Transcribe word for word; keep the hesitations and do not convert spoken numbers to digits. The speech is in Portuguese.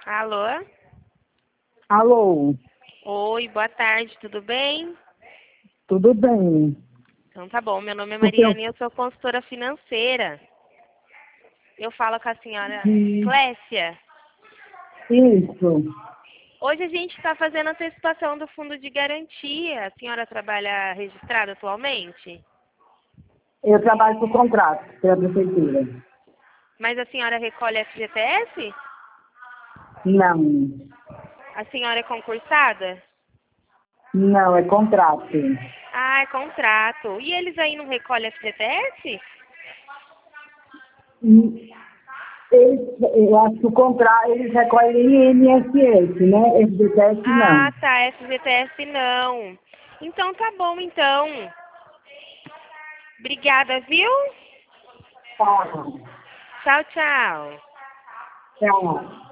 Alô? Alô, Oi, boa tarde, tudo bem? tudo bem? Então tá bom, meu nome é Porque eu Mariana e eu sou consultora financeira. Eu falo com a senhora fiz Clécia. isso. Hoje a gente está fazendo a antecipação do fundo de garantia. A senhora trabalha registrada atualmente? Eu trabalho por contrato pela prefeitura. Mas a senhora recolhe F G T S? Não, A senhora é concursada? não, é contrato. Ah, é contrato. E eles aí não recolhem F G T S? E Eles, eu acho que o contrato, eles recolhem I N S S, né? F G T S Ah, não. tá, F G T S não. Então tá bom, então. Obrigada, viu? Tá, Tchau, tchau. tá.